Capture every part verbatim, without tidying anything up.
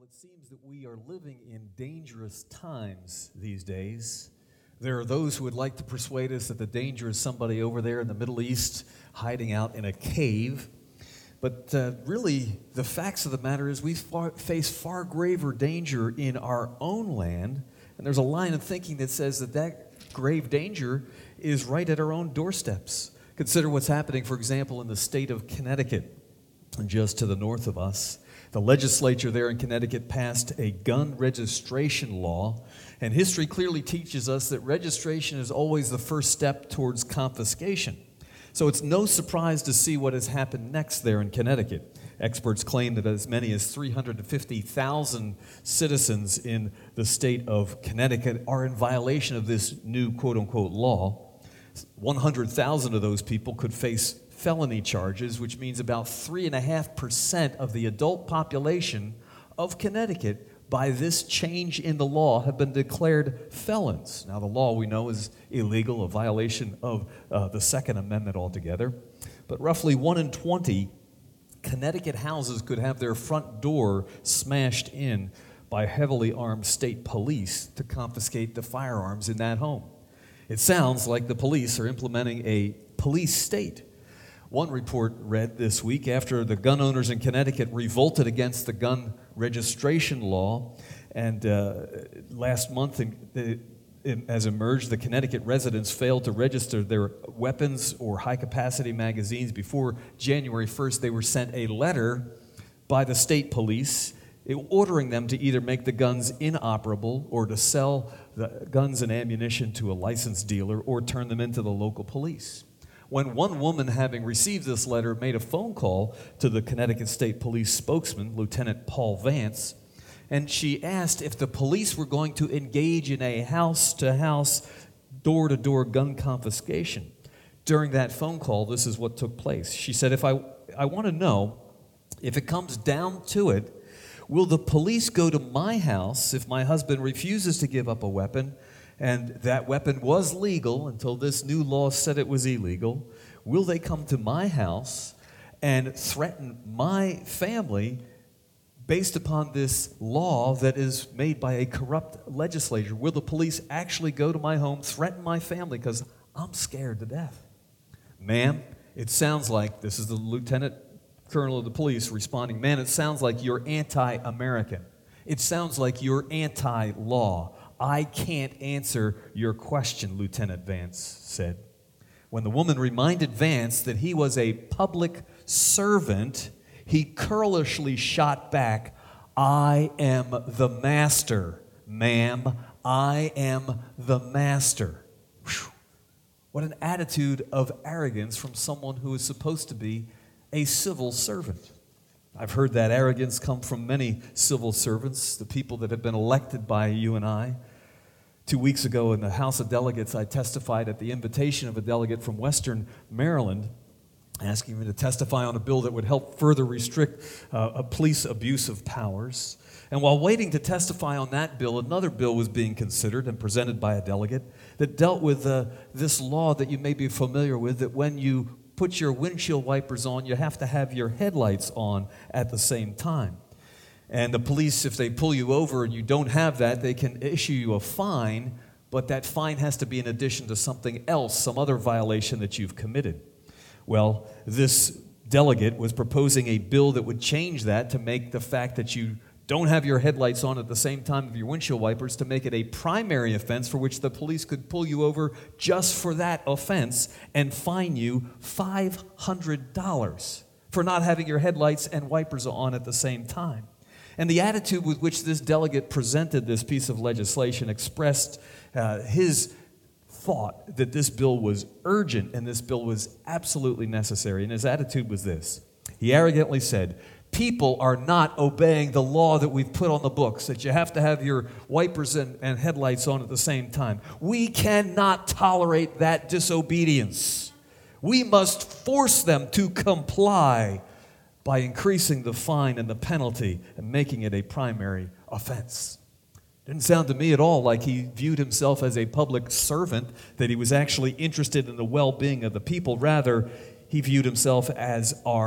it seems that we are living in dangerous times these days. There are those who would like to persuade us that the danger is somebody over there in the Middle East hiding out in a cave. But uh, really, the facts of the matter is we far, face far graver danger in our own land. And there's a line of thinking that says that that grave danger is right at our own doorsteps. Consider what's happening, for example, in the state of Connecticut, just to the north of us. The legislature there in Connecticut passed a gun registration law, and history clearly teaches us that registration is always the first step towards confiscation. So it's no surprise to see what has happened next there in Connecticut. Experts claim that as many as three hundred fifty thousand citizens in the state of Connecticut are in violation of this new quote-unquote law. one hundred thousand of those people could face felony charges, which means about three point five percent of the adult population of Connecticut, by this change in the law, have been declared felons. Now, the law, we know, is illegal, a violation of uh, the Second Amendment altogether. But roughly one in twenty Connecticut houses could have their front door smashed in by heavily armed state police to confiscate the firearms in that home. It sounds like the police are implementing a police state. One report read this week, after the gun owners in Connecticut revolted against the gun registration law, and uh, last month, it, it, as emerged, the Connecticut residents failed to register their weapons or high-capacity magazines before January first. They were sent a letter by the state police ordering them to either make the guns inoperable or to sell the guns and ammunition to a licensed dealer or turn them into the local police. When one woman, having received this letter, made a phone call to the Connecticut State Police spokesman, Lieutenant Paul Vance, and she asked if the police were going to engage in a house-to-house, door-to-door gun confiscation. During that phone call, this is what took place. She said, if I, I want to know, if it comes down to it, will the police go to my house if my husband refuses to give up a weapon, and that weapon was legal until this new law said it was illegal? Will they come to my house and threaten my family based upon this law that is made by a corrupt legislature? Will the police actually go to my home, threaten my family, because I'm scared to death? Ma'am, it sounds like, this is the lieutenant colonel of the police responding, man, it sounds like you're anti-American. It sounds like you're anti-law. I can't answer your question, Lieutenant Vance said. When the woman reminded Vance that he was a public servant, he curlishly shot back, I am the master, ma'am. I am the master. Whew. What an attitude of arrogance from someone who is supposed to be a civil servant. I've heard that arrogance come from many civil servants, the people that have been elected by you and I. Two weeks ago in the House of Delegates, I testified at the invitation of a delegate from Western Maryland, asking me to testify on a bill that would help further restrict uh, police abuse of powers. And while waiting to testify on that bill, another bill was being considered and presented by a delegate that dealt with uh, this law that you may be familiar with, that when you put your windshield wipers on, you have to have your headlights on at the same time. And the police, if they pull you over and you don't have that, they can issue you a fine, but that fine has to be in addition to something else, some other violation that you've committed. Well, this delegate was proposing a bill that would change that to make the fact that you don't have your headlights on at the same time of your windshield wipers, to make it a primary offense for which the police could pull you over just for that offense and fine you five hundred dollars for not having your headlights and wipers on at the same time. And the attitude with which this delegate presented this piece of legislation expressed uh, his thought that this bill was urgent and this bill was absolutely necessary. And his attitude was this. He arrogantly said, people are not obeying the law that we've put on the books, that you have to have your wipers and, and headlights on at the same time. We cannot tolerate that disobedience. We must force them to comply by increasing the fine and the penalty and making it a primary offense. Didn't sound to me at all like he viewed himself as a public servant, that he was actually interested in the well-being of the people. Rather, he viewed himself as our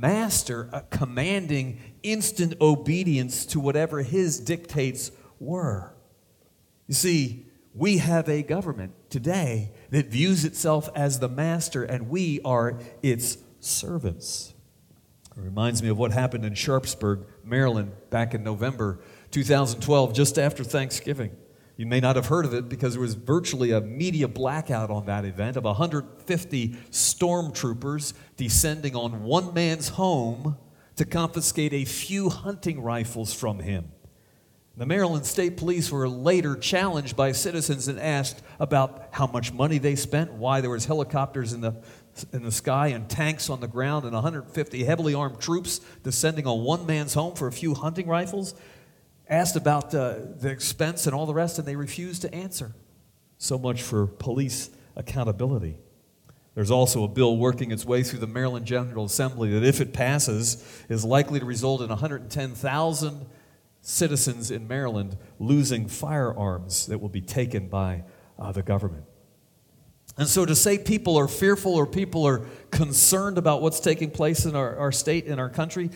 master uh, commanding instant obedience to whatever his dictates were. You see, we have a government today that views itself as the master, and we are its servants. It reminds me of what happened in Sharpsburg, Maryland, back in November two thousand twelve, just after Thanksgiving. You may not have heard of it because there was virtually a media blackout on that event of one hundred fifty stormtroopers descending on one man's home to confiscate a few hunting rifles from him. The Maryland State Police were later challenged by citizens and asked about how much money they spent, why there was helicopters in the in the sky and tanks on the ground and one hundred fifty heavily armed troops descending on one man's home for a few hunting rifles. Asked about uh, the expense and all the rest, and they refused to answer. So much for police accountability. There's also a bill working its way through the Maryland General Assembly that, if it passes, is likely to result in one hundred ten thousand citizens in Maryland losing firearms that will be taken by uh, the government. And so to say people are fearful or people are concerned about what's taking place in our, our state, in our country,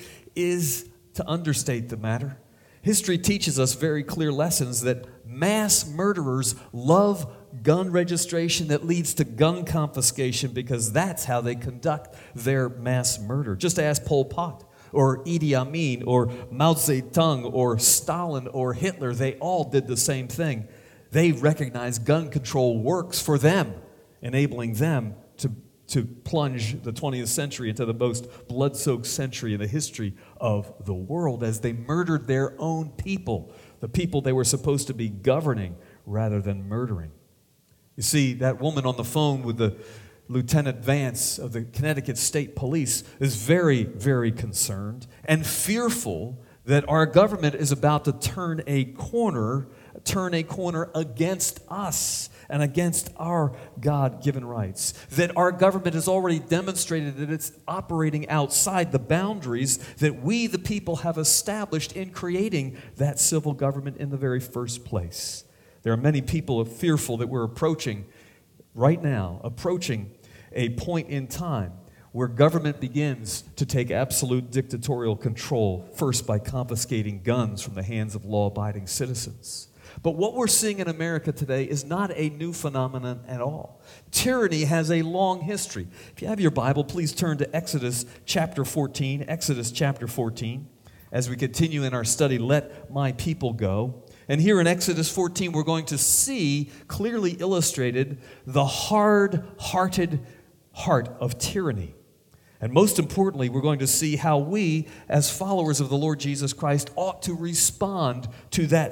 is to understate the matter. History teaches us very clear lessons that mass murderers love gun registration that leads to gun confiscation because that's how they conduct their mass murder. Just ask Pol Pot or Idi Amin or Mao Zedong or Stalin or Hitler. They all did the same thing. They recognize gun control works for them, enabling them to to plunge the twentieth century into the most blood-soaked century in the history of the world as they murdered their own people, the people they were supposed to be governing rather than murdering. You see, that woman on the phone with the Lieutenant Vance of the Connecticut State Police is very, very concerned and fearful that our government is about to turn a corner, turn a corner against us and against our God-given rights. That our government has already demonstrated that it's operating outside the boundaries that we, the people, have established in creating that civil government in the very first place. There are many people fearful that we're approaching, right now, approaching a point in time where government begins to take absolute dictatorial control, first by confiscating guns from the hands of law-abiding citizens. But what we're seeing in America today is not a new phenomenon at all. Tyranny has a long history. If you have your Bible, please turn to Exodus chapter fourteen. Exodus chapter fourteen. As we continue in our study, Let My People Go. And here in Exodus fourteen, we're going to see clearly illustrated the hard-hearted heart of tyranny. And most importantly, we're going to see how we, as followers of the Lord Jesus Christ, ought to respond to that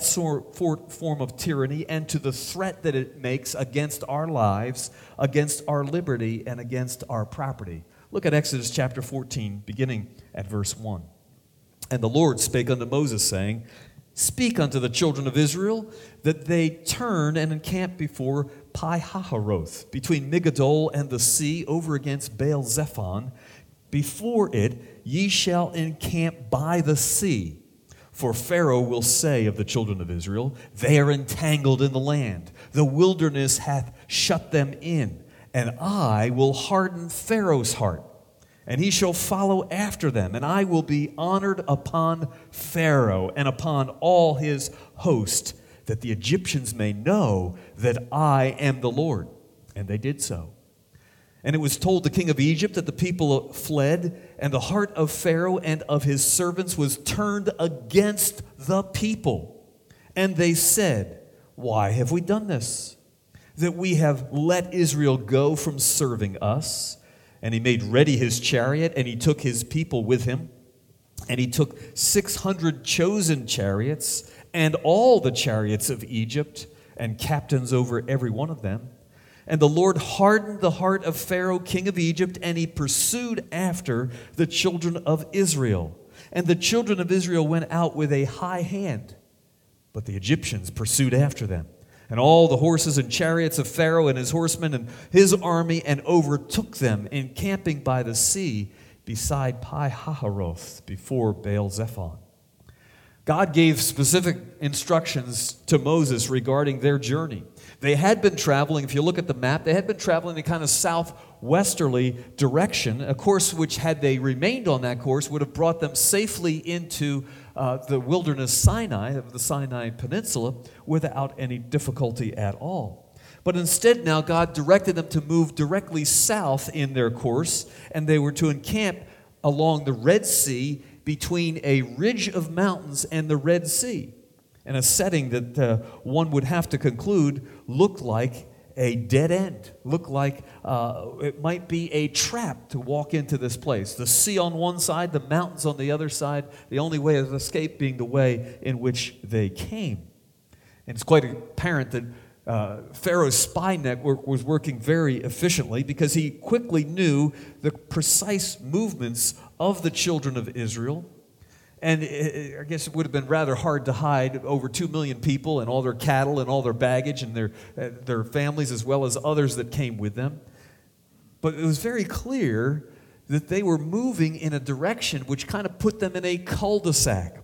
form of tyranny and to the threat that it makes against our lives, against our liberty, and against our property. Look at Exodus chapter fourteen, beginning at verse one. And the Lord spake unto Moses, saying, Speak unto the children of Israel, that they turn and encamp before Pi-hahiroth, between Migdol and the sea, over against Baal-zephon. Before it ye shall encamp by the sea. For Pharaoh will say of the children of Israel, They are entangled in the land. The wilderness hath shut them in. And I will harden Pharaoh's heart, and he shall follow after them. And I will be honored upon Pharaoh and upon all his host, that the Egyptians may know that I am the Lord. And they did so. And it was told the king of Egypt that the people fled, and the heart of Pharaoh and of his servants was turned against the people. And they said, Why have we done this? That we have let Israel go from serving us. And he made ready his chariot, and he took his people with him. And he took six hundred chosen chariots, and all the chariots of Egypt, and captains over every one of them. And the Lord hardened the heart of Pharaoh, king of Egypt, and he pursued after the children of Israel. And the children of Israel went out with a high hand, but the Egyptians pursued after them. And all the horses and chariots of Pharaoh and his horsemen and his army, and overtook them, encamping by the sea beside Pi-hahiroth, before Baal-zephon. God gave specific instructions to Moses regarding their journey. They had been traveling, if you look at the map, they had been traveling in kind of southwesterly direction, a course which, had they remained on that course, would have brought them safely into uh, the wilderness Sinai, of the Sinai Peninsula, without any difficulty at all. But instead now, God directed them to move directly south in their course, and they were to encamp along the Red Sea between a ridge of mountains and the Red Sea, in a setting that uh, one would have to conclude looked like a dead end, looked like uh, it might be a trap to walk into this place. The sea on one side, the mountains on the other side, the only way of escape being the way in which they came. And it's quite apparent that uh, Pharaoh's spy network was working very efficiently, because he quickly knew the precise movements of the children of Israel. And it, I guess it would have been rather hard to hide over two million people and all their cattle and all their baggage and their, uh, their families, as well as others that came with them. But it was very clear that they were moving in a direction which kind of put them in a cul-de-sac.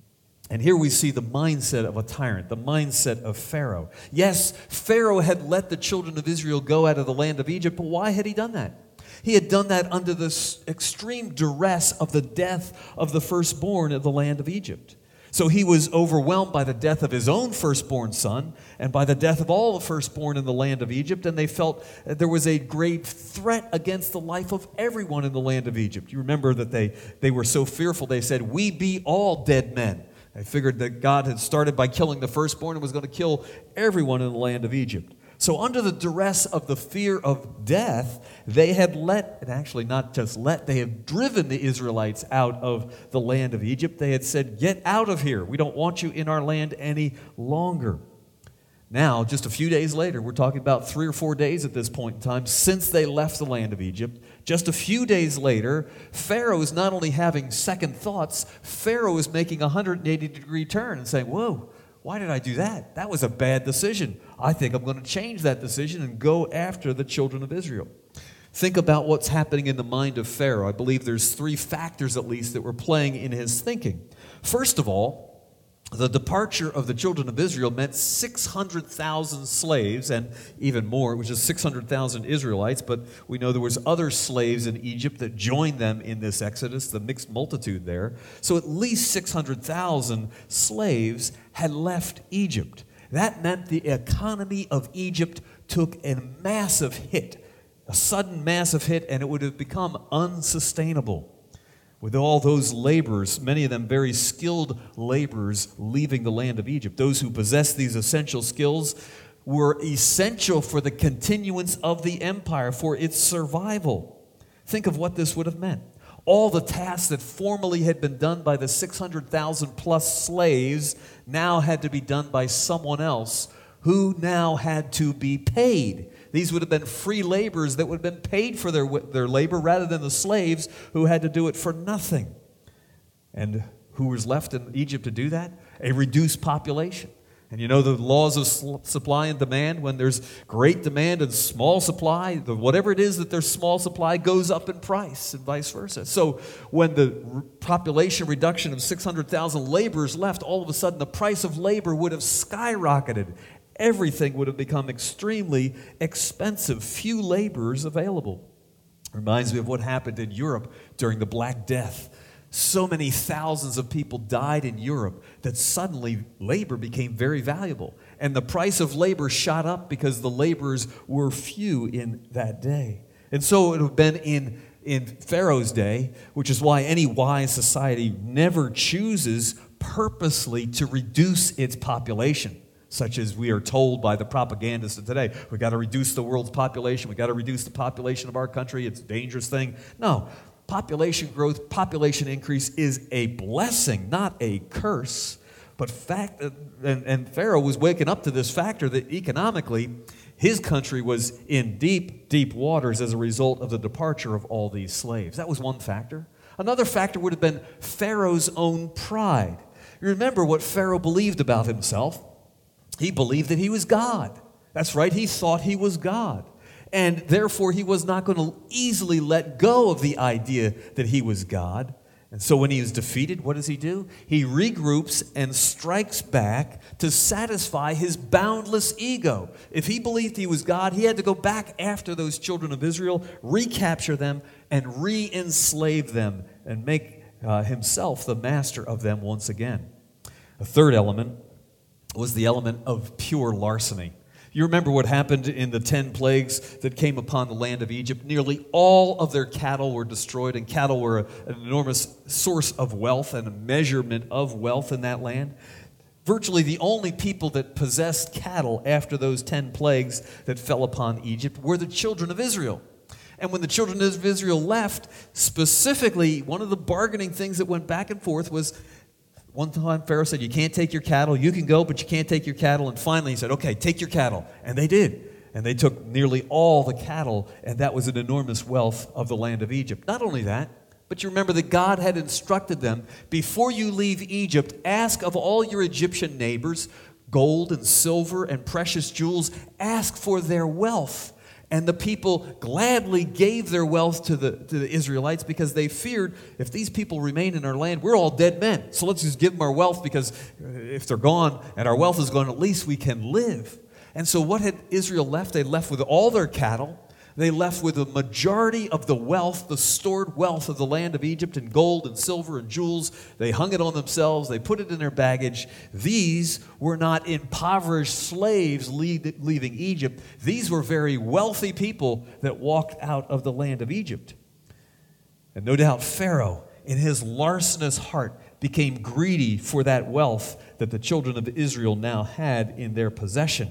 And here we see the mindset of a tyrant, the mindset of Pharaoh. Yes, Pharaoh had let the children of Israel go out of the land of Egypt, but why had he done that? He had done that under the extreme duress of the death of the firstborn of the land of Egypt. So he was overwhelmed by the death of his own firstborn son and by the death of all the firstborn in the land of Egypt, and they felt that there was a great threat against the life of everyone in the land of Egypt. You remember that they, they were so fearful, they said, "We be all dead men." They figured that God had started by killing the firstborn and was going to kill everyone in the land of Egypt. So under the duress of the fear of death, they had let, and actually not just let, they had driven the Israelites out of the land of Egypt. They had said, "Get out of here. We don't want you in our land any longer." Now, just a few days later, we're talking about three or four days at this point in time, since they left the land of Egypt, just a few days later, Pharaoh is not only having second thoughts, Pharaoh is making a one hundred eighty degree turn and saying, "Whoa, why did I do that? That was a bad decision. I think I'm going to change that decision and go after the children of Israel." Think about what's happening in the mind of Pharaoh. I believe there's three factors at least that were playing in his thinking. First of all, the departure of the children of Israel meant six hundred thousand slaves, and even more, it was just six hundred thousand Israelites, but we know there was other slaves in Egypt that joined them in this exodus, the mixed multitude there. So at least six hundred thousand slaves had left Egypt. That meant the economy of Egypt took a massive hit, a sudden massive hit, and it would have become unsustainable. With all those laborers, many of them very skilled laborers, leaving the land of Egypt. Those who possessed these essential skills were essential for the continuance of the empire, for its survival. Think of what this would have meant. All the tasks that formerly had been done by the six hundred thousand plus slaves now had to be done by someone else, who now had to be paid. These would have been free laborers that would have been paid for their, their labor, rather than the slaves who had to do it for nothing. And who was left in Egypt to do that? A reduced population. And you know the laws of supply and demand. When there's great demand and small supply, the, whatever it is that there's small supply goes up in price, and vice versa. So when the population reduction of six hundred thousand laborers left, all of a sudden the price of labor would have skyrocketed. Everything would have become extremely expensive. Few laborers available. Reminds me of what happened in Europe during the Black Death. So many thousands of people died in Europe that suddenly labor became very valuable. And the price of labor shot up because the laborers were few in that day. And so it would have been in, in Pharaoh's day, which is why any wise society never chooses purposely to reduce its population. Such as we are told by the propagandists of today. We've got to reduce the world's population. We've got to reduce the population of our country. It's a dangerous thing. No, population growth, population increase is a blessing, not a curse. But fact, and, and Pharaoh was waking up to this factor that economically his country was in deep, deep waters as a result of the departure of all these slaves. That was one factor. Another factor would have been Pharaoh's own pride. You remember what Pharaoh believed about himself. He believed that he was God. That's right, he thought he was God. And therefore, he was not going to easily let go of the idea that he was God. And so when he is defeated, what does he do? He regroups and strikes back to satisfy his boundless ego. If he believed he was God, he had to go back after those children of Israel, recapture them, and re-enslave them, and make uh, himself the master of them once again. A third element was the element of pure larceny. You remember what happened in the ten plagues that came upon the land of Egypt? Nearly all of their cattle were destroyed, and cattle were a, an enormous source of wealth and a measurement of wealth in that land. Virtually the only people that possessed cattle after those ten plagues that fell upon Egypt were the children of Israel. And when the children of Israel left, specifically, one of the bargaining things that went back and forth was, one time Pharaoh said, you can't take your cattle. You can go, but you can't take your cattle. And finally he said, okay, take your cattle. And they did. And they took nearly all the cattle, and that was an enormous wealth of the land of Egypt. Not only that, but you remember that God had instructed them, before you leave Egypt, ask of all your Egyptian neighbors gold and silver and precious jewels. Ask for their wealth. And the people gladly gave their wealth to the, to the Israelites because they feared, if these people remain in our land, we're all dead men. So let's just give them our wealth, because if they're gone and our wealth is gone, at least we can live. And so what had Israel left? They left with all their cattle. They left with a majority of the wealth, the stored wealth of the land of Egypt, in gold and silver and jewels. They hung it on themselves. They put it in their baggage. These were not impoverished slaves leaving Egypt. These were very wealthy people that walked out of the land of Egypt. And no doubt Pharaoh, in his larcenous heart, became greedy for that wealth that the children of Israel now had in their possession.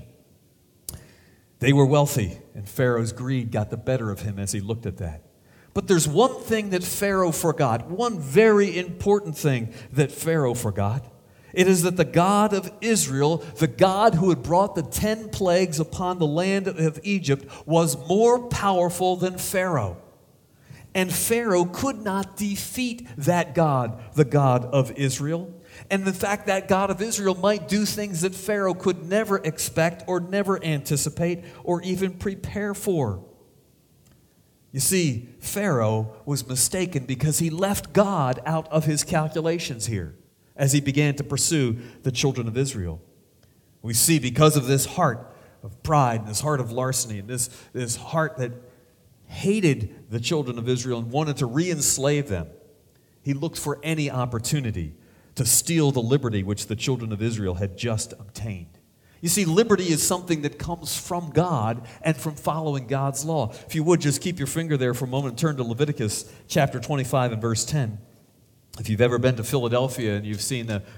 They were wealthy, and Pharaoh's greed got the better of him as he looked at that. But there's one thing that Pharaoh forgot, one very important thing that Pharaoh forgot. It is that the God of Israel, the God who had brought the ten plagues upon the land of Egypt, was more powerful than Pharaoh. And Pharaoh could not defeat that God, the God of Israel. And the fact that God of Israel might do things that Pharaoh could never expect or never anticipate or even prepare for. You see, Pharaoh was mistaken because he left God out of his calculations here as he began to pursue the children of Israel. We see, because of this heart of pride and this heart of larceny and this, this heart that hated the children of Israel and wanted to re-enslave them, he looked for any opportunity to steal the liberty which the children of Israel had just obtained. You see, liberty is something that comes from God and from following God's law. If you would, just keep your finger there for a moment and turn to Leviticus chapter twenty-five and verse ten. If you've ever been to Philadelphia and you've seen the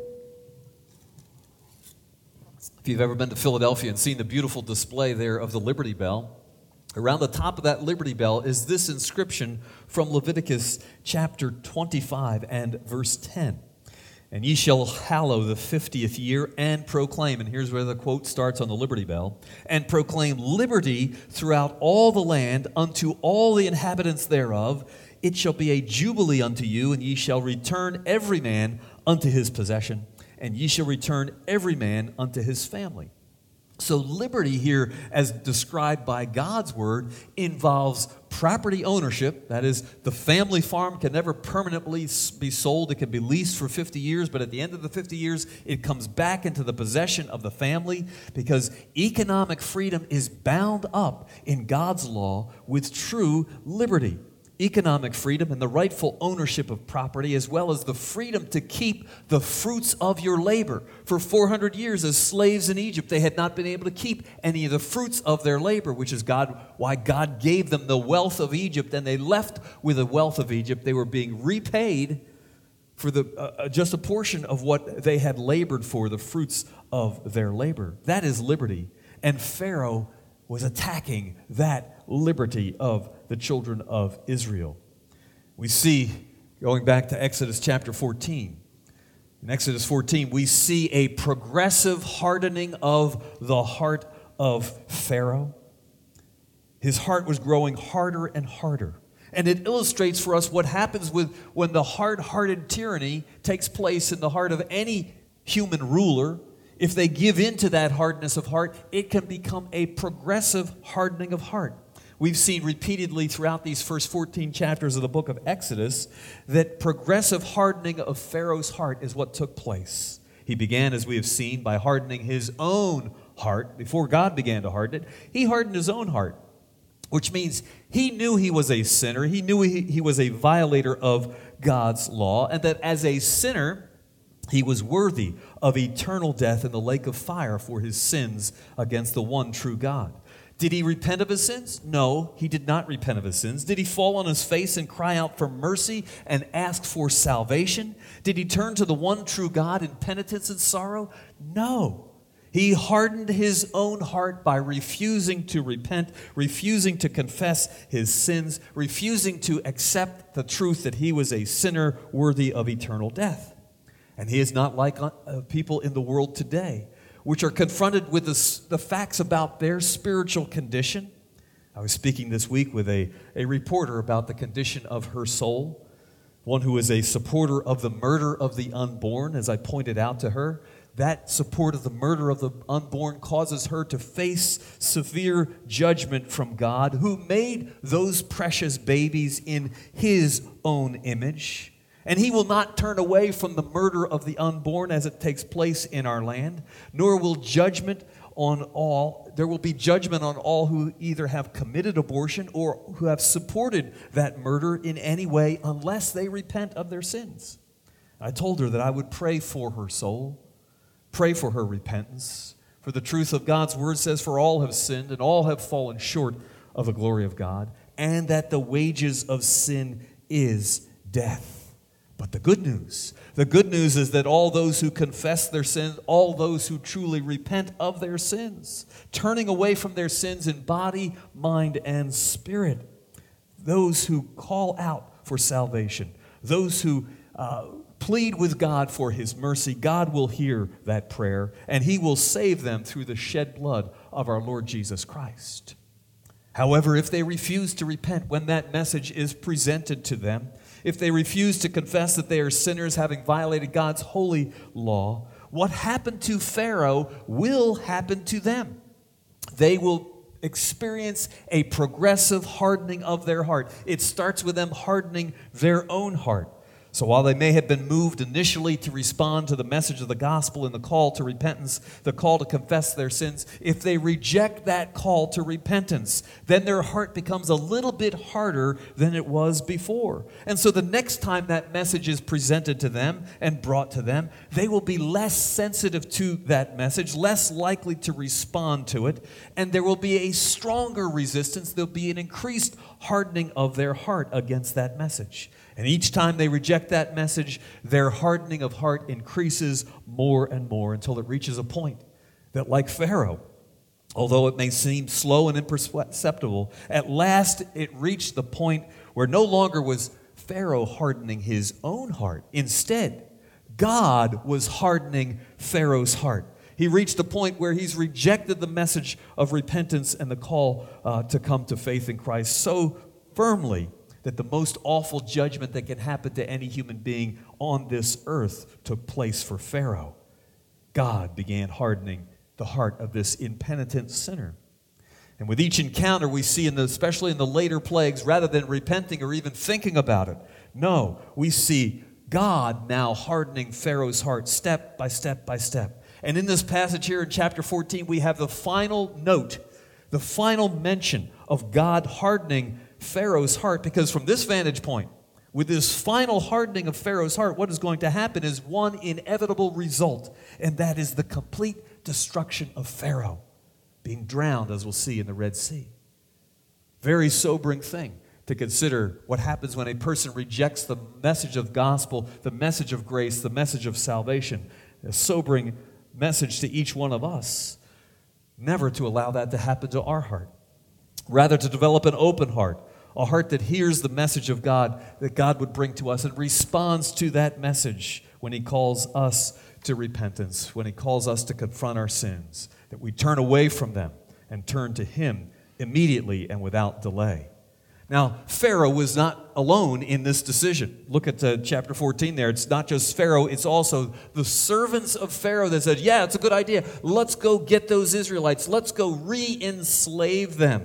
if you've ever been to Philadelphia and seen the beautiful display there of the Liberty Bell, around the top of that Liberty Bell is this inscription from Leviticus chapter twenty-five and verse ten. And ye shall hallow the fiftieth year and proclaim, and here's where the quote starts on the Liberty Bell, and proclaim liberty throughout all the land unto all the inhabitants thereof. It shall be a jubilee unto you, and ye shall return every man unto his possession, and ye shall return every man unto his family. So liberty here, as described by God's word, involves property ownership. That is, the family farm can never permanently be sold. It can be leased for fifty years, but at the end of the fifty years, it comes back into the possession of the family, because economic freedom is bound up in God's law with true liberty. Economic freedom and the rightful ownership of property, as well as the freedom to keep the fruits of your labor. For four hundred years as slaves in Egypt, they had not been able to keep any of the fruits of their labor, which is God, why God gave them the wealth of Egypt, and they left with the wealth of Egypt. They were being repaid for the uh, just a portion of what they had labored for, the fruits of their labor. That is liberty. And Pharaoh was attacking that liberty of the children of Israel. We see, going back to Exodus chapter fourteen, in Exodus fourteen, we see a progressive hardening of the heart of Pharaoh. His heart was growing harder and harder. And it illustrates for us what happens with when the hard-hearted tyranny takes place in the heart of any human ruler. If they give in to that hardness of heart, it can become a progressive hardening of heart. We've seen repeatedly throughout these first fourteen chapters of the book of Exodus that progressive hardening of Pharaoh's heart is what took place. He began, as we have seen, by hardening his own heart. Before God began to harden it, he hardened his own heart, which means he knew he was a sinner. He knew he, he was a violator of God's law, and that as a sinner, he was worthy of eternal death in the lake of fire for his sins against the one true God. Did he repent of his sins? No, he did not repent of his sins. Did he fall on his face and cry out for mercy and ask for salvation? Did he turn to the one true God in penitence and sorrow? No. He hardened his own heart by refusing to repent, refusing to confess his sins, refusing to accept the truth that he was a sinner worthy of eternal death. And he is not like uh, people in the world today, which are confronted with the, the facts about their spiritual condition. I was speaking this week with a, a reporter about the condition of her soul, one who is a supporter of the murder of the unborn, as I pointed out to her. That support of the murder of the unborn causes her to face severe judgment from God, who made those precious babies in his own image. And he will not turn away from the murder of the unborn as it takes place in our land, nor will judgment on all, there will be judgment on all who either have committed abortion or who have supported that murder in any way unless they repent of their sins. I told her that I would pray for her soul, pray for her repentance, for the truth of God's word says, for all have sinned and all have fallen short of the glory of God, and that the wages of sin is death. But the good news, the good news is that all those who confess their sins, all those who truly repent of their sins, turning away from their sins in body, mind, and spirit, those who call out for salvation, those who uh, plead with God for his mercy, God will hear that prayer, and he will save them through the shed blood of our Lord Jesus Christ. However, if they refuse to repent when that message is presented to them, if they refuse to confess that they are sinners having violated God's holy law, what happened to Pharaoh will happen to them. They will experience a progressive hardening of their heart. It starts with them hardening their own heart. So while they may have been moved initially to respond to the message of the gospel and the call to repentance, the call to confess their sins, if they reject that call to repentance, then their heart becomes a little bit harder than it was before. And so the next time that message is presented to them and brought to them, they will be less sensitive to that message, less likely to respond to it, and there will be a stronger resistance. There'll be an increased hardening of their heart against that message. And each time they reject that message, their hardening of heart increases more and more until it reaches a point that, like Pharaoh, although it may seem slow and imperceptible, at last it reached the point where no longer was Pharaoh hardening his own heart. Instead, God was hardening Pharaoh's heart. He reached a point where he's rejected the message of repentance and the call uh, to come to faith in Christ so firmly that the most awful judgment that can happen to any human being on this earth took place for Pharaoh. God began hardening the heart of this impenitent sinner. And with each encounter we see, in the, especially in the later plagues, rather than repenting or even thinking about it, no, we see God now hardening Pharaoh's heart step by step by step. And in this passage here in chapter fourteen, we have the final note, the final mention of God hardening Pharaoh's heart, because from this vantage point, with this final hardening of Pharaoh's heart, what is going to happen is one inevitable result, and that is the complete destruction of Pharaoh, being drowned, as we'll see, in the Red Sea. Very sobering thing to consider what happens when a person rejects the message of gospel, the message of grace, the message of salvation. A sobering message to each one of us, never to allow that to happen to our heart. Rather, to develop an open heart, a heart that hears the message of God that God would bring to us and responds to that message when he calls us to repentance, when he calls us to confront our sins, that we turn away from them and turn to him immediately and without delay. Now, Pharaoh was not alone in this decision. Look at uh, chapter fourteen there. It's not just Pharaoh, it's also the servants of Pharaoh that said, yeah, it's a good idea. Let's go get those Israelites. Let's go re-enslave them.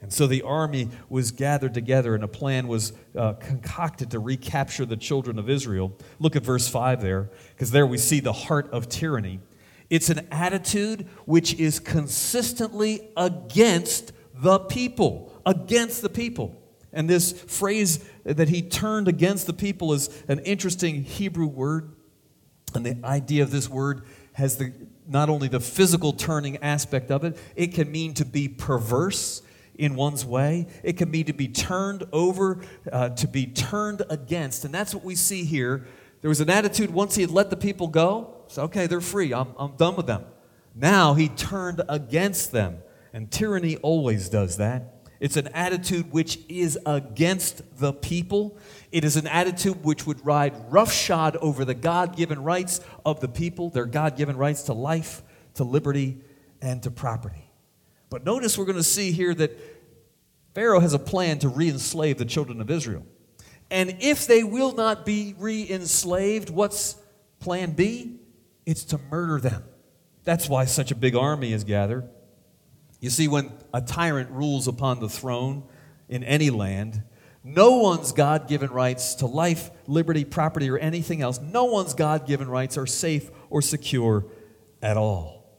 And so the army was gathered together and a plan was uh, concocted to recapture the children of Israel. Look at verse five there, because there we see the heart of tyranny. It's an attitude which is consistently against the people, against the people. And this phrase that he turned against the people is an interesting Hebrew word. And the idea of this word has the not only the physical turning aspect of it, it can mean to be perverse in one's way. It can mean to be turned over, uh, to be turned against. And that's what we see here. There was an attitude once he had let the people go. So, okay, they're free. I'm, I'm done with them. Now he turned against them. And tyranny always does that. It's an attitude which is against the people. It is an attitude which would ride roughshod over the God-given rights of the people, their God-given rights to life, to liberty, and to property. But notice we're going to see here that Pharaoh has a plan to re-enslave the children of Israel. And if they will not be re-enslaved, what's plan B? It's to murder them. That's why such a big army is gathered. You see, when a tyrant rules upon the throne in any land, no one's God-given rights to life, liberty, property, or anything else, no one's God-given rights are safe or secure at all.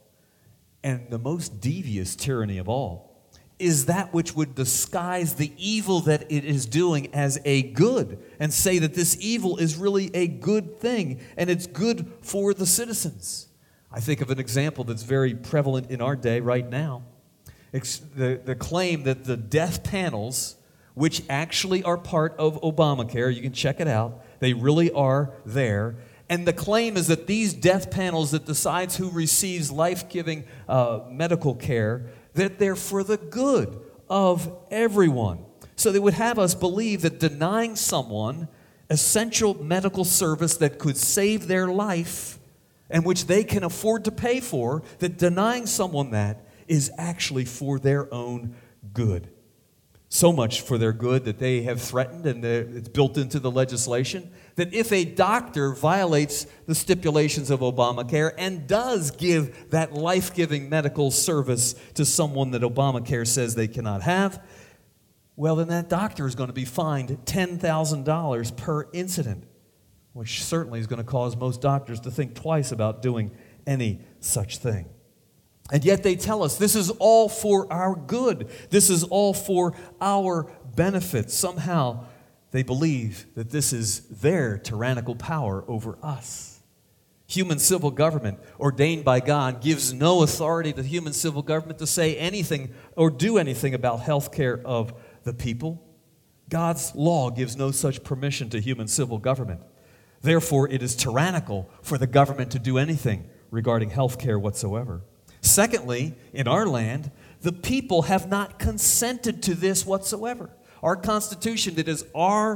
And the most devious tyranny of all is that which would disguise the evil that it is doing as a good and say that this evil is really a good thing and it's good for the citizens. I think of an example that's very prevalent in our day right now. It's the, the claim that the death panels, which actually are part of Obamacare, you can check it out, they really are there. And the claim is that these death panels that decides who receives life-giving uh, medical care, that they're for the good of everyone. So they would have us believe that denying someone essential medical service that could save their life and which they can afford to pay for, that denying someone that is actually for their own good. So much for their good that they have threatened, and it's built into the legislation, that if a doctor violates the stipulations of Obamacare and does give that life-giving medical service to someone that Obamacare says they cannot have, well, then that doctor is going to be fined ten thousand dollars per incident, which certainly is going to cause most doctors to think twice about doing any such thing. And yet they tell us this is all for our good. This is all for our benefit. Somehow they believe that this is their tyrannical power over us. Human civil government ordained by God gives no authority to human civil government to say anything or do anything about health care of the people. God's law gives no such permission to human civil government. Therefore, it is tyrannical for the government to do anything regarding health care whatsoever. Secondly, in our land, the people have not consented to this whatsoever. Our Constitution, that is our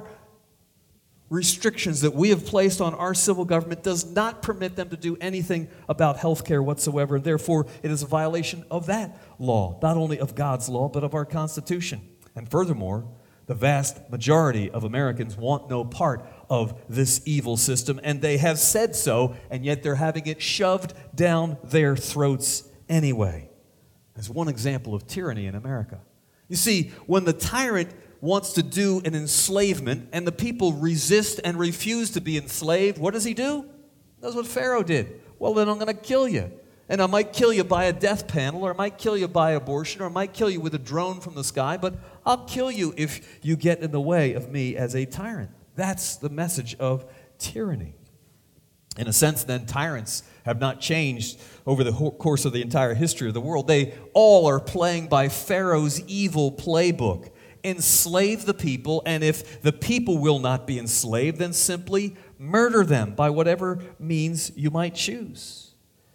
restrictions that we have placed on our civil government, does not permit them to do anything about health care whatsoever. Therefore, it is a violation of that law, not only of God's law, but of our Constitution. And furthermore, the vast majority of Americans want no part of this evil system, and they have said so, and yet they're having it shoved down their throats anyway. As one example of tyranny in America. You see, when the tyrant wants to do an enslavement and the people resist and refuse to be enslaved, what does he do? That's what Pharaoh did. Well, then I'm going to kill you. And I might kill you by a death panel, or I might kill you by abortion, or I might kill you with a drone from the sky, but I'll kill you if you get in the way of me as a tyrant. That's the message of tyranny. In a sense, then, tyrants have not changed over the course of the entire history of the world. They all are playing by Pharaoh's evil playbook. Enslave the people, and if the people will not be enslaved, then simply murder them by whatever means you might choose.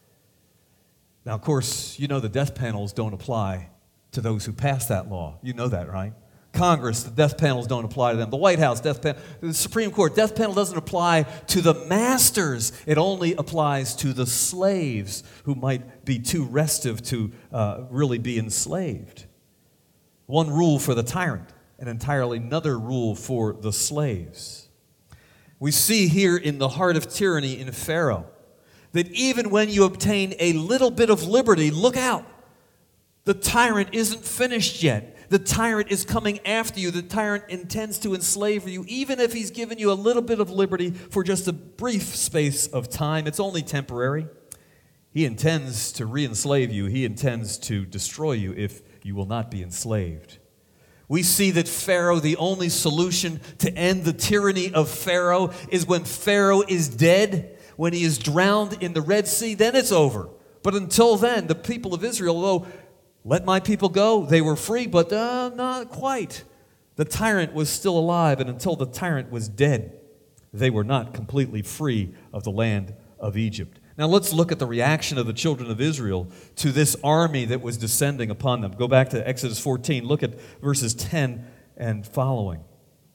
Now, of course, you know the death panels don't apply to those who pass that law. You know that, right? Congress, the death panels don't apply to them. The White House, death panel. The Supreme Court, death panel doesn't apply to the masters. It only applies to the slaves who might be too restive to uh, really be enslaved. One rule for the tyrant, and entirely another rule for the slaves. We see here in the heart of tyranny in Pharaoh that even when you obtain a little bit of liberty, look out. The tyrant isn't finished yet. The tyrant is coming after you. The tyrant intends to enslave you, even if he's given you a little bit of liberty for just a brief space of time. It's only temporary. He intends to re-enslave you. He intends to destroy you if you will not be enslaved. We see that Pharaoh, the only solution to end the tyranny of Pharaoh is when Pharaoh is dead, when he is drowned in the Red Sea, then it's over. But until then, the people of Israel, though, let my people go, they were free, but uh, not quite. The tyrant was still alive, and until the tyrant was dead, they were not completely free of the land of Egypt. Now let's look at the reaction of the children of Israel to this army that was descending upon them. Go back to Exodus fourteen. Look at verses ten and following.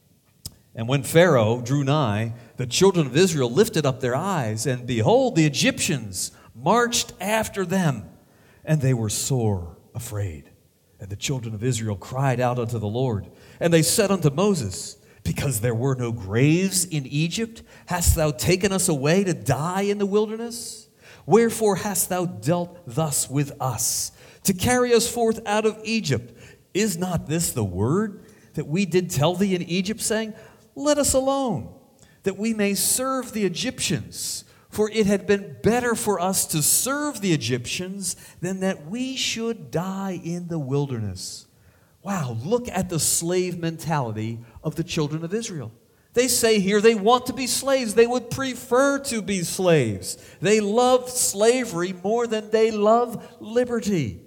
And when Pharaoh drew nigh, the children of Israel lifted up their eyes, and behold, the Egyptians marched after them, and they were sore afraid. And the children of Israel cried out unto the Lord, and they said unto Moses, because there were no graves in Egypt, hast thou taken us away to die in the wilderness? Wherefore hast thou dealt thus with us, to carry us forth out of Egypt? Is not this the word that we did tell thee in Egypt, saying, let us alone, that we may serve the Egyptians? For it had been better for us to serve the Egyptians than that we should die in the wilderness. Wow, look at the slave mentality of the children of Israel. They say here they want to be slaves. They would prefer to be slaves. They love slavery more than they love liberty.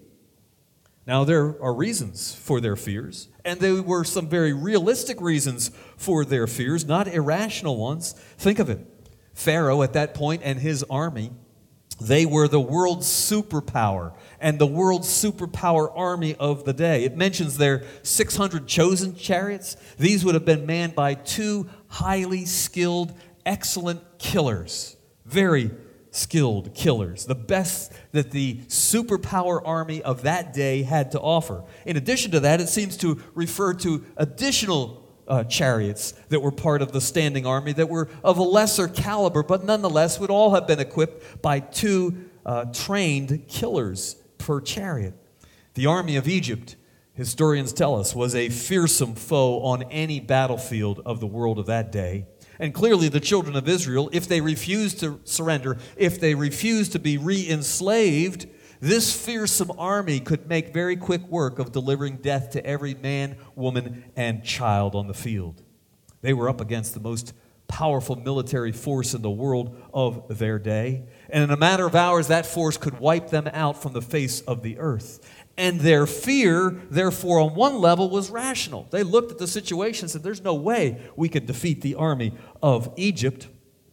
Now, there are reasons for their fears, and there were some very realistic reasons for their fears, not irrational ones. Think of it. Pharaoh at that point and his army, they were the world's superpower and the world's superpower army of the day. It mentions their six hundred chosen chariots. These would have been manned by two highly skilled, excellent killers. Very skilled killers. The best that the superpower army of that day had to offer. In addition to that, it seems to refer to additional Uh, chariots that were part of the standing army that were of a lesser caliber, but nonetheless would all have been equipped by two uh, trained killers per chariot. The army of Egypt, historians tell us, was a fearsome foe on any battlefield of the world of that day. And clearly the children of Israel, if they refused to surrender, if they refused to be re-enslaved, this fearsome army could make very quick work of delivering death to every man, woman, and child on the field. They were up against the most powerful military force in the world of their day. And in a matter of hours, that force could wipe them out from the face of the earth. And their fear, therefore, on one level was rational. They looked at the situation and said, there's no way we could defeat the army of Egypt.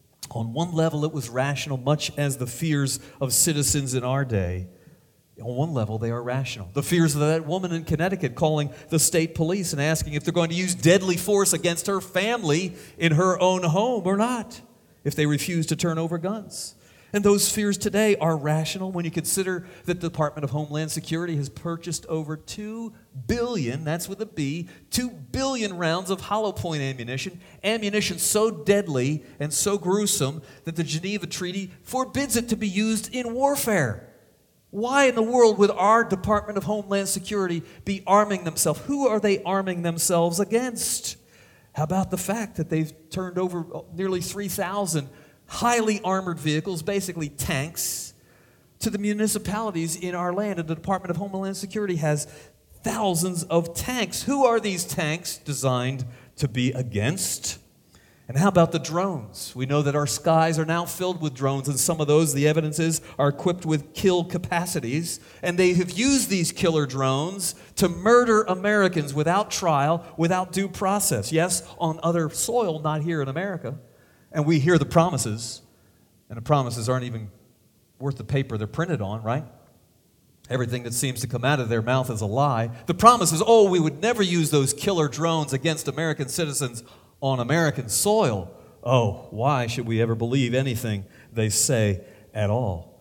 On one level, it was rational, much as the fears of citizens in our day. On one level, they are rational. The fears of that woman in Connecticut calling the state police and asking if they're going to use deadly force against her family in her own home or not, if they refuse to turn over guns. And those fears today are rational when you consider that the Department of Homeland Security has purchased over two billion, that's with a B, two billion rounds of hollow point ammunition, ammunition so deadly and so gruesome that the Geneva Treaty forbids it to be used in warfare. Why in the world would our Department of Homeland Security be arming themselves? Who are they arming themselves against? How about the fact that they've turned over nearly three thousand highly armored vehicles, basically tanks, to the municipalities in our land? And the Department of Homeland Security has thousands of tanks. Who are these tanks designed to be against? And how about the drones? We know that our skies are now filled with drones, and some of those, the evidence is, are equipped with kill capacities. And they have used these killer drones to murder Americans without trial, without due process. Yes, on other soil, not here in America. And we hear the promises, and the promises aren't even worth the paper they're printed on, right? Everything that seems to come out of their mouth is a lie. The promise is, oh, we would never use those killer drones against American citizens on American soil. Oh, why should we ever believe anything they say at all?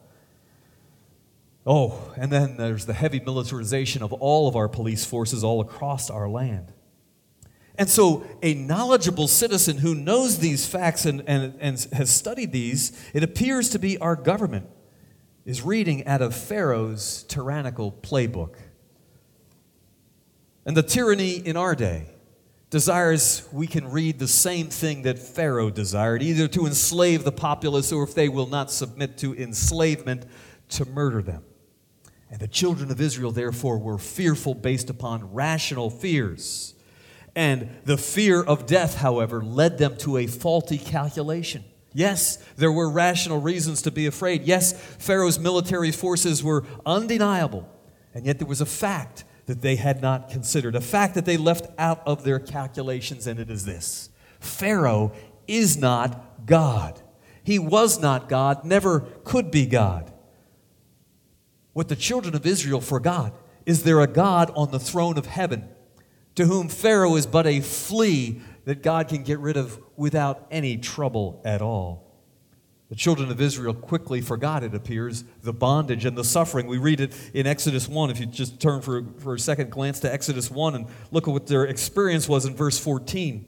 Oh, and then there's the heavy militarization of all of our police forces all across our land. And so a knowledgeable citizen who knows these facts and, and, and has studied these, it appears to be our government, is reading out of Pharaoh's tyrannical playbook. And the tyranny in our day desires, we can read the same thing that Pharaoh desired, either to enslave the populace or, if they will not submit to enslavement, to murder them. And the children of Israel, therefore, were fearful based upon rational fears. And the fear of death, however, led them to a faulty calculation. Yes, there were rational reasons to be afraid. Yes, Pharaoh's military forces were undeniable. And yet there was a fact that they had not considered, a fact that they left out of their calculations, and it is this: Pharaoh is not God. He was not God, never could be God. What the children of Israel forgot is there a God on the throne of heaven to whom Pharaoh is but a flea that God can get rid of without any trouble at all. The children of Israel quickly forgot, it appears, the bondage and the suffering. We read it in Exodus one. If you just turn for, for a second glance to Exodus one and look at what their experience was in verse fourteen.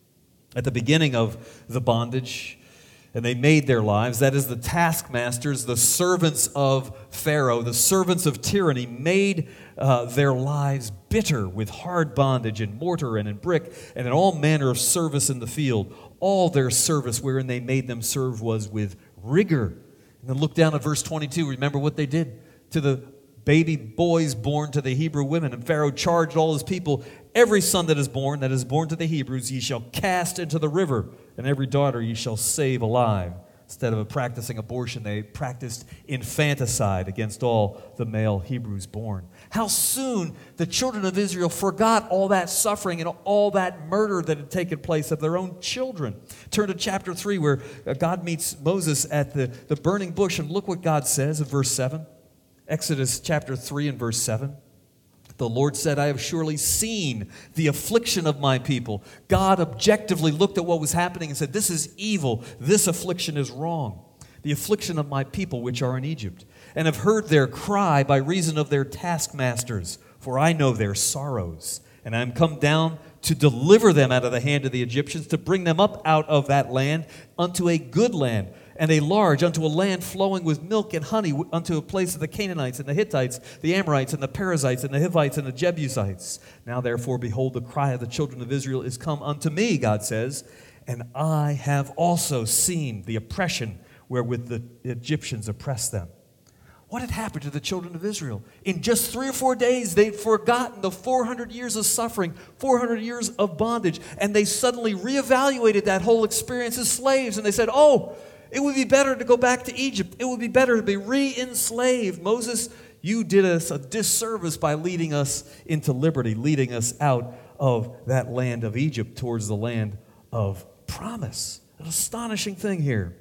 At the beginning of the bondage, and they made their lives, that is, the taskmasters, the servants of Pharaoh, the servants of tyranny, made uh, their lives bitter with hard bondage in mortar and in brick and in all manner of service in the field. All their service wherein they made them serve was with rigor. And then look down at verse twenty-two. Remember what they did to the baby boys born to the Hebrew women. And Pharaoh charged all his people, every son that is born, that is born to the Hebrews, ye shall cast into the river, and every daughter ye shall save alive. Instead of practicing abortion, they practiced infanticide against all the male Hebrews born. How soon the children of Israel forgot all that suffering and all that murder that had taken place of their own children. Turn to chapter three, where God meets Moses at the, the burning bush, and look what God says in verse seven. Exodus chapter three and verse seven. The Lord said, I have surely seen the affliction of my people. God objectively looked at what was happening and said, this is evil. This affliction is wrong. The affliction of my people which are in Egypt, and have heard their cry by reason of their taskmasters, for I know their sorrows. And I am come down to deliver them out of the hand of the Egyptians, to bring them up out of that land unto a good land, and a large, unto a land flowing with milk and honey, unto a place of the Canaanites and the Hittites, the Amorites and the Perizzites and the Hivites and the Jebusites. Now therefore, behold, the cry of the children of Israel is come unto me, God says, and I have also seen the oppression wherewith the Egyptians oppressed them. What had happened to the children of Israel? In just three or four days, they'd forgotten the four hundred years of suffering, four hundred years of bondage, and they suddenly reevaluated that whole experience as slaves, and they said, oh, it would be better to go back to Egypt. It would be better to be re-enslaved. Moses, you did us a disservice by leading us into liberty, leading us out of that land of Egypt towards the land of promise. An astonishing thing here.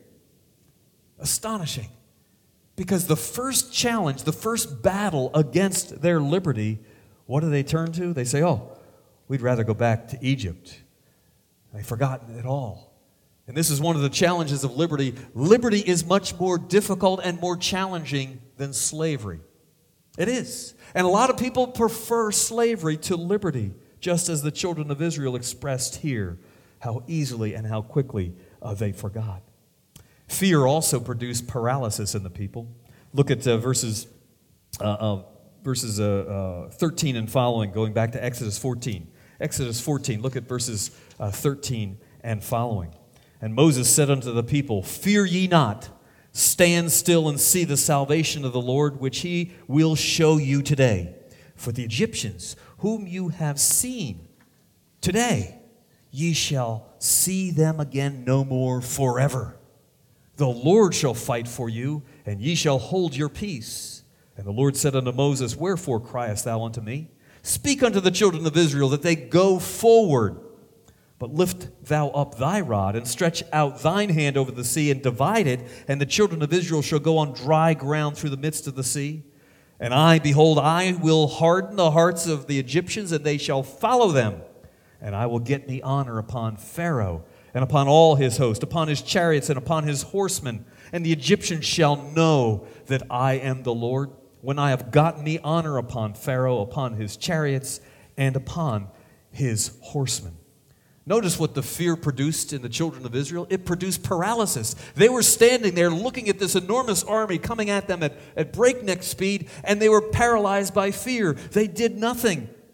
Astonishing. Because the first challenge, the first battle against their liberty, what do they turn to? They say, oh, we'd rather go back to Egypt. They've forgotten it all. And this is one of the challenges of liberty. Liberty is much more difficult and more challenging than slavery. It is. And a lot of people prefer slavery to liberty, just as the children of Israel expressed here how easily and how quickly uh, they forgot. Fear also produced paralysis in the people. Look at uh, verses uh, uh, verses uh, uh, thirteen and following, going back to Exodus fourteen. Exodus fourteen, look at verses uh, thirteen and following. And Moses said unto the people, fear ye not, stand still and see the salvation of the Lord, which he will show you today. For the Egyptians, whom you have seen today, ye shall see them again no more forever. The Lord shall fight for you, and ye shall hold your peace. And the Lord said unto Moses, wherefore criest thou unto me? Speak unto the children of Israel that they go forward. But lift thou up thy rod, and stretch out thine hand over the sea, and divide it, and the children of Israel shall go on dry ground through the midst of the sea. And I, behold, I will harden the hearts of the Egyptians, and they shall follow them. And I will get me honor upon Pharaoh, and upon all his host, upon his chariots, and upon his horsemen. And the Egyptians shall know that I am the Lord, when I have gotten me honor upon Pharaoh, upon his chariots, and upon his horsemen. Notice what the fear produced in the children of Israel. It produced paralysis. They were standing there looking at this enormous army coming at them at, at breakneck speed, and they were paralyzed by fear. They did nothing.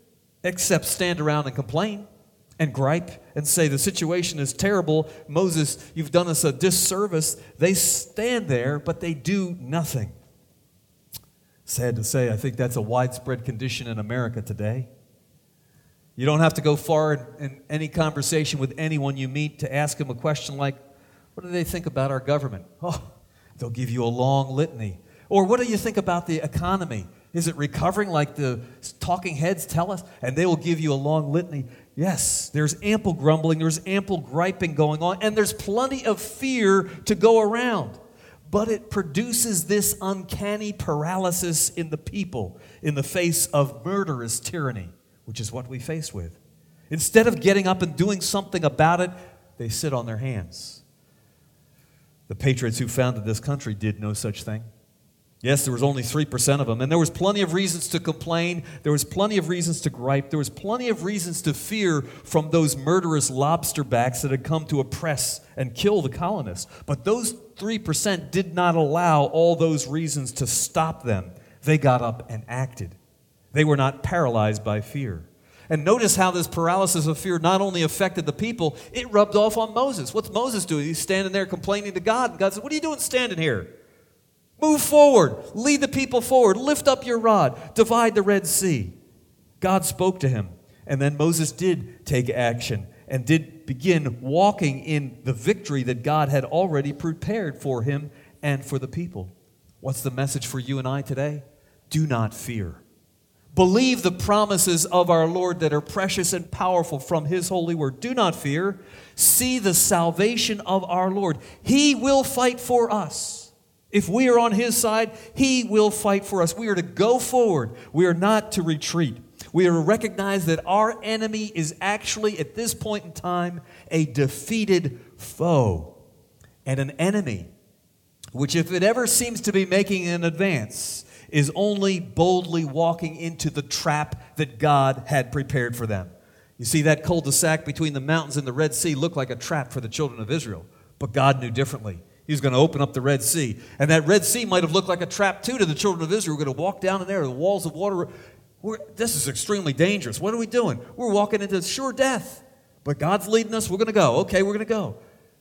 except stand around and complain and gripe and say the situation is terrible. Moses, you've done us a disservice. They stand there, but they do nothing. Sad to say, I think that's a widespread condition in America today. You don't have to go far in, in any conversation with anyone you meet to ask them a question like, what do they think about our government? Oh, they'll give you a long litany. Or what do you think about the economy? Is it recovering like the talking heads tell us? And they will give you a long litany. Yes, there's ample grumbling, there's ample griping going on, and there's plenty of fear to go around. But it produces this uncanny paralysis in the people in the face of murderous tyranny, which is what we face with. Instead of getting up and doing something about it, they sit on their hands. The patriots who founded this country did no such thing. Yes, there was only three percent of them, and there was plenty of reasons to complain. There was plenty of reasons to gripe. There was plenty of reasons to fear from those murderous lobsterbacks that had come to oppress and kill the colonists. But those three percent did not allow all those reasons to stop them. They got up and acted. They were not paralyzed by fear. And notice how this paralysis of fear not only affected the people, it rubbed off on Moses. What's Moses doing? He's standing there complaining to God. And God said, what are you doing standing here? Move forward. Lead the people forward. Lift up your rod. Divide the Red Sea. God spoke to him. And then Moses did take action and did begin walking in the victory that God had already prepared for him and for the people. What's the message for you and I today? Do not fear. Believe the promises of our Lord that are precious and powerful from His holy word. Do not fear. See the salvation of our Lord. He will fight for us. If we are on His side, He will fight for us. We are to go forward. We are not to retreat. We are to recognize that our enemy is actually, at this point in time, a defeated foe. And an enemy, which if it ever seems to be making an advance, is only boldly walking into the trap that God had prepared for them. You see, that cul-de-sac between the mountains and the Red Sea looked like a trap for the children of Israel. But God knew differently. He was going to open up the Red Sea. And that Red Sea might have looked like a trap, too, to the children of Israel. We're going to walk down in there, the walls of water. We're, this is extremely dangerous. What are we doing? We're walking into sure death. But God's leading us. We're going to go. Okay, we're going to go.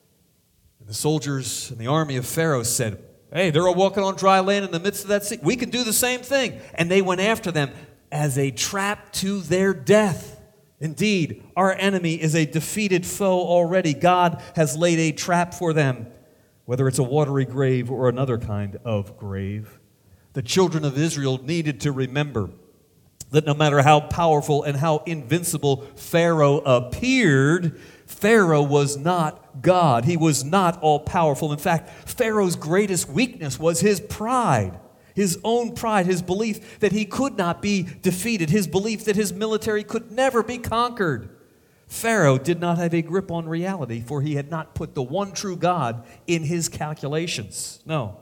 And the soldiers and the army of Pharaoh said, hey, they're all walking on dry land in the midst of that sea. We can do the same thing. And they went after them as a trap to their death. Indeed, our enemy is a defeated foe already. God has laid a trap for them, whether it's a watery grave or another kind of grave. The children of Israel needed to remember that no matter how powerful and how invincible Pharaoh appeared, Pharaoh was not God. He was not all-powerful. In fact, Pharaoh's greatest weakness was his pride, his own pride, his belief that he could not be defeated, his belief that his military could never be conquered. Pharaoh did not have a grip on reality, for he had not put the one true God in his calculations. No.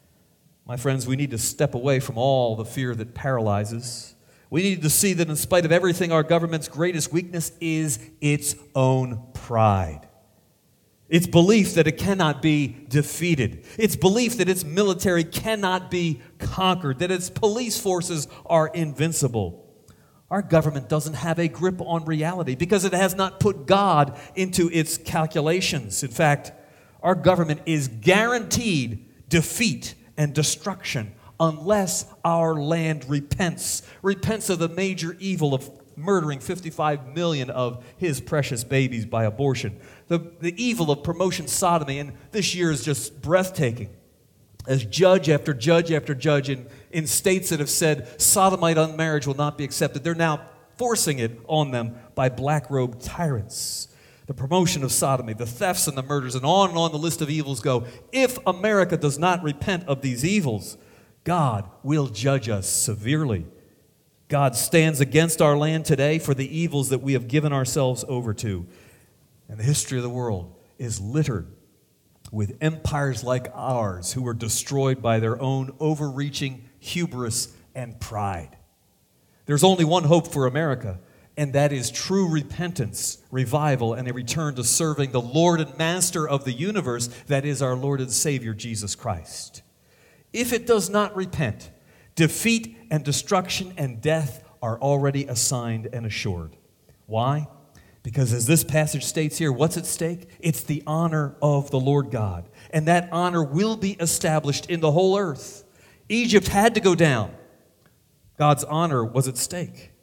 My friends, we need to step away from all the fear that paralyzes. We need to see that in spite of everything, our government's greatest weakness is its own pride. Its belief that it cannot be defeated. Its belief that its military cannot be conquered, that its police forces are invincible. Our government doesn't have a grip on reality because it has not put God into its calculations. In fact, our government is guaranteed defeat and destruction unless our land repents, repents of the major evil of murdering fifty-five million of his precious babies by abortion, the, the evil of promotion sodomy, and this year is just breathtaking. As judge after judge after judge in, in states that have said sodomite unmarriage will not be accepted, they're now forcing it on them by black-robed tyrants. The promotion of sodomy, the thefts and the murders, and on and on the list of evils go. If America does not repent of these evils, God will judge us severely. God stands against our land today for the evils that we have given ourselves over to. And the history of the world is littered with empires like ours who were destroyed by their own overreaching hubris and pride. There's only one hope for America, and that is true repentance, revival, and a return to serving the Lord and Master of the universe, that is our Lord and Savior, Jesus Christ. If it does not repent, defeat and destruction and death are already assigned and assured. Why? Because as this passage states here, what's at stake? It's the honor of the Lord God. And that honor will be established in the whole earth. Egypt had to go down. God's honor was at stake.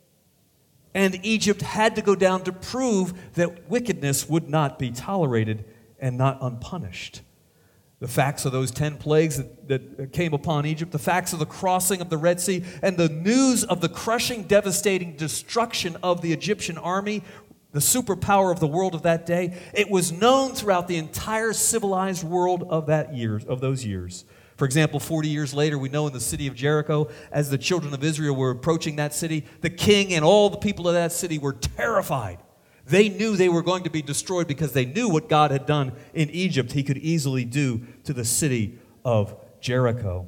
And Egypt had to go down to prove that wickedness would not be tolerated and not unpunished. The facts of those ten plagues that, that came upon Egypt, the facts of the crossing of the Red Sea, and the news of the crushing, devastating destruction of the Egyptian army, the superpower of the world of that day, it was known throughout the entire civilized world of that years, of those years. For example, forty years later, we know in the city of Jericho, as the children of Israel were approaching that city, the king and all the people of that city were terrified. They knew they were going to be destroyed because they knew what God had done in Egypt, he could easily do to the city of Jericho.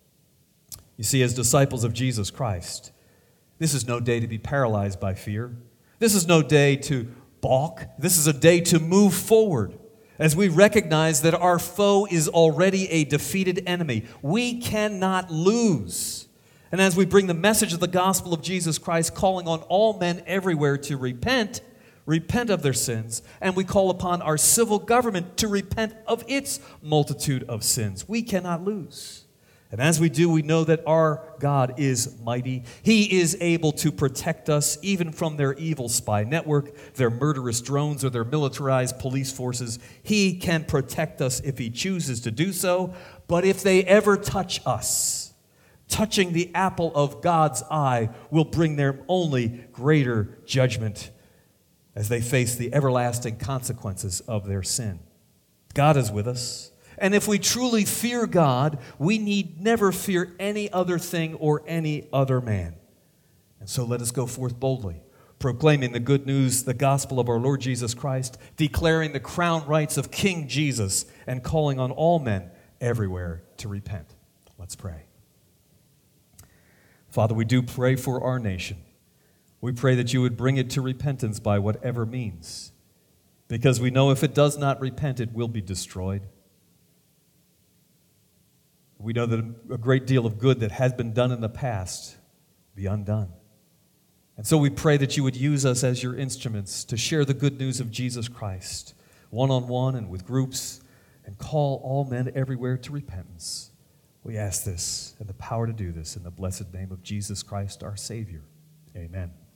You see, as disciples of Jesus Christ, this is no day to be paralyzed by fear. This is no day to balk. This is a day to move forward as we recognize that our foe is already a defeated enemy. We cannot lose. And as we bring the message of the gospel of Jesus Christ, calling on all men everywhere to repent, repent of their sins, and we call upon our civil government to repent of its multitude of sins, we cannot lose. And as we do, we know that our God is mighty. He is able to protect us even from their evil spy network, their murderous drones, or their militarized police forces. He can protect us if he chooses to do so. But if they ever touch us, touching the apple of God's eye will bring them only greater judgment as they face the everlasting consequences of their sin. God is with us. And if we truly fear God, we need never fear any other thing or any other man. And so let us go forth boldly, proclaiming the good news, the gospel of our Lord Jesus Christ, declaring the crown rights of King Jesus, and calling on all men everywhere to repent. Let's pray. Father, we do pray for our nation. We pray that you would bring it to repentance by whatever means, because we know if it does not repent, it will be destroyed. We know that a great deal of good that has been done in the past will be undone. And so we pray that you would use us as your instruments to share the good news of Jesus Christ, one-on-one and with groups, and call all men everywhere to repentance. We ask this and the power to do this in the blessed name of Jesus Christ, our Savior. Amen.